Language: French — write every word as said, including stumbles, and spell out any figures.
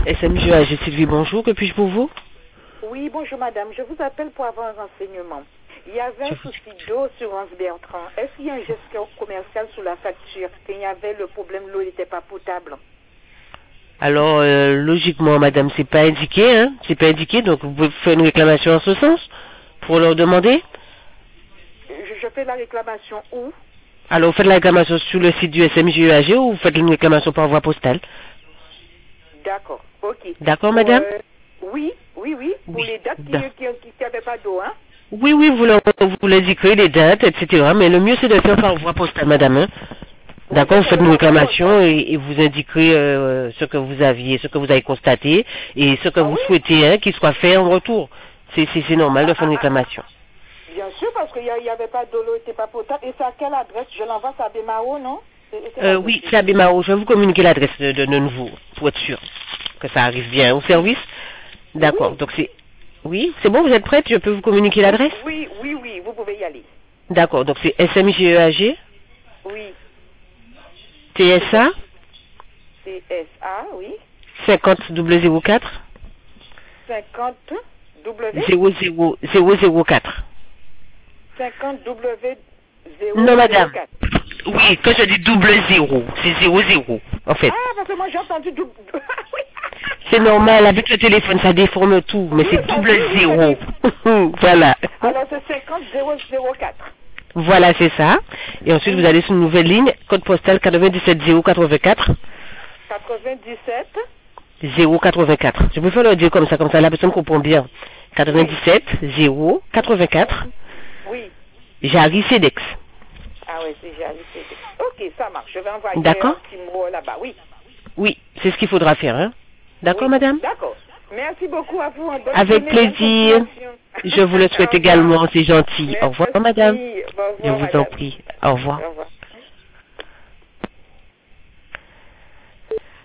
S M J A G Sylvie, bonjour, que puis-je pour vous? Oui, bonjour madame, je vous appelle pour avoir un renseignement. Il y avait un souci d'eau sur Anse Bertrand. Est-ce qu'il y a un gestion commercial sous la facture? Qu'il y avait le problème, l'eau n'était pas potable. Alors, euh, logiquement, madame, c'est pas indiqué, hein, c'est pas indiqué, donc vous pouvez faire une réclamation en ce sens, pour leur demander. Je, je fais la réclamation où? Alors, vous faites la réclamation sur le site du S M J E A G ou vous faites une réclamation par voie postale? D'accord, ok. D'accord, madame? euh, Oui, oui, oui, pour Oui, les dates qui n'avaient pas d'eau, hein? Oui, oui, vous leur- vous l'indiquerez, les dates, et cetera. Mais le mieux, c'est de faire par voie postale, madame, hein. Oui, D'accord, vous je faites fais une par voie réclamation postale. et, et vous indiquerez euh, ce que vous aviez, ce que vous avez constaté et ce que Ah vous oui? souhaitez hein, qu'il soit fait en retour. C'est c'est- c'est normal Ah, de faire ah, une ah, ah. réclamation. Bien sûr, parce qu'il n'y avait pas d'eau, l'eau n'était pas potable. Et c'est à quelle adresse? Je l'envoie à Bémao, non? C'est c'est quelle Euh, adresse oui, que c'est à j'ai? Bémao. Je vais vous communiquer l'adresse de, de, de nouveau pour être sûr que ça arrive bien au service. D'accord. Oui. Donc c'est... Oui, c'est bon, vous êtes prête? Je peux vous communiquer Oui, l'adresse? oui, oui, oui, vous pouvez y aller. D'accord. Donc c'est S M J E A G, Oui. T S A, C S A, oui. cinquante zéro zéro quatre, cinquante W. zéro zéro zéro zéro quatre. cinquante W Non, zéro zéro madame. quatre. Oui, quand je dis double zéro, c'est zéro zéro, en fait. Ah, parce que moi j'ai entendu double. Ah oui. C'est normal, avec le téléphone, ça déforme tout, mais Oui, c'est ça, double oui, oui, ça zéro. dit. Voilà. Alors c'est cinquante zéro zéro quatre. Voilà, c'est ça. Et ensuite, vous Mhm. allez sur une nouvelle ligne, code postal quatre-vingt-dix-sept zéro quatre-vingt-quatre. quatre-vingt-dix-sept. zéro quatre-vingt-quatre. Je préfère le dire comme ça, comme ça la personne comprend bien. Oui. quatre-vingt-dix-sept zéro quatre-vingt-quatre. Oui. Jarry Cedex. Ah oui, c'est j'ai ajouté. Ok, ça marche. Je vais envoyer un D'accord? petit mot là-bas. Oui. Oui, c'est ce qu'il faudra faire, hein. D'accord, Oui. madame? D'accord. Merci beaucoup à vous. Bonne Avec journée, bonne plaisir. continuation. Je vous le souhaite Au revoir. également, c'est gentil. Au revoir, madame. Merci. Au Je revoir, vous en madame. prie. Au revoir. Au revoir.